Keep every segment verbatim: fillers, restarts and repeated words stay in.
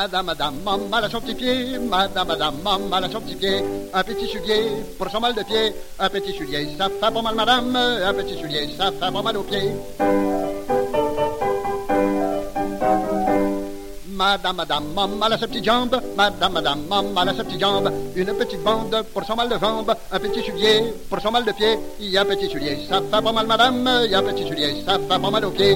Madame, madame, maman, mal à son petit pied. Madame, madame, maman, mal à son petit pied. Un petit soulier pour son mal de pied. Un petit soulier, ça fait pas mal, madame. Un petit soulier, ça fait pas mal aux pieds. Madame, madame, maman, mal à sa petite jambe. Madame, madame, maman, mal à sa petite jambe. Une petite bande pour son mal de jambe. Un petit soulier pour son mal de pied. Il y a un petit soulier, ça fait pas mal, madame. Il y a un petit soulier, ça fait pas mal aux pieds.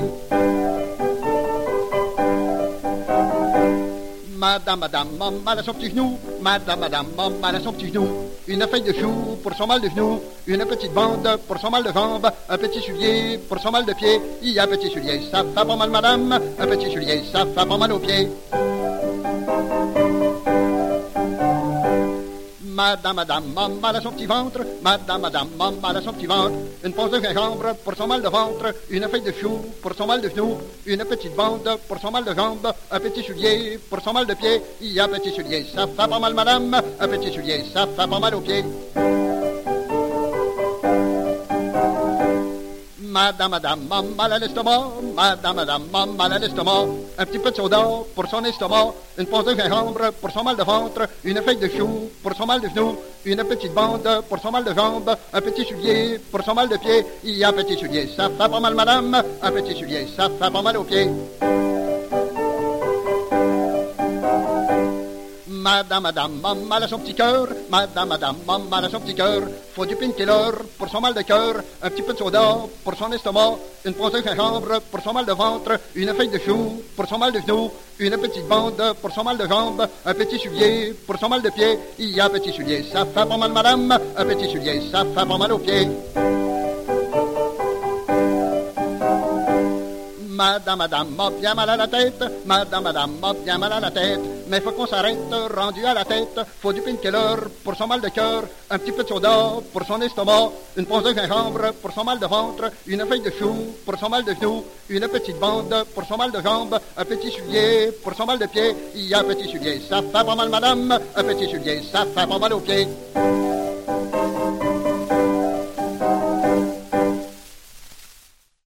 Madame, madame, maman, mal à son petit genou. Madame, madame, maman, mal à son petit genou. Une feuille de chou pour son mal de genou. Une petite bande pour son mal de jambe. Un petit soulier pour son mal de pied. Il y a un petit soulier, ça fait pas mal, madame. Un petit soulier, ça fait pas mal aux pieds. Madame, madame, maman, mal à son petit ventre. Madame, madame, maman, mal à son petit ventre. Une ponce de gingembre pour son mal de ventre. Une feuille de chou pour son mal de genou. Une petite bande pour son mal de jambe. Un petit soulier pour son mal de pied. Il y a un petit soulier, ça fait pas mal, madame. Un petit soulier, ça fait pas mal aux pieds. Madame, madame, maman, mal à l'estomac. Madame, madame, maman, mal à l'estomac. Un petit peu de soda pour son estomac. Une ponce de gingembre pour son mal de ventre. Une feuille de chou pour son mal de genou. Une petite bande pour son mal de jambe. Un petit soulier pour son mal de pied. Il y a un petit soulier, ça fait pas mal, madame. Un petit soulier, ça fait pas mal aux pieds. Madame, madame, maman, mal à son petit cœur. Madame, madame, maman, mal à son petit cœur. Faut du painkiller pour son mal de cœur. Un petit peu de soda pour son estomac. Une ponce de gingembre pour son mal de ventre. Une feuille de chou pour son mal de genou. Une petite bande pour son mal de jambe. Un petit soulier pour son mal de pied. Il y a un petit soulier, ça fait pas mal, madame. Un petit soulier, ça fait pas mal aux pieds. Madame, madame, m'a bien mal à la tête. Madame, madame, m'a bien mal à la tête. Mais faut qu'on s'arrête, rendu à la tête. Faut du painkiller pour son mal de cœur. Un petit peu de soda pour son estomac. Une ponce de gingembre pour son mal de ventre. Une feuille de chou pour son mal de genou. Une petite bande pour son mal de jambe. Un petit soulier pour son mal de pied. Il y a un petit soulier, ça fait pas mal, madame. Un petit soulier, ça fait pas mal aux pieds.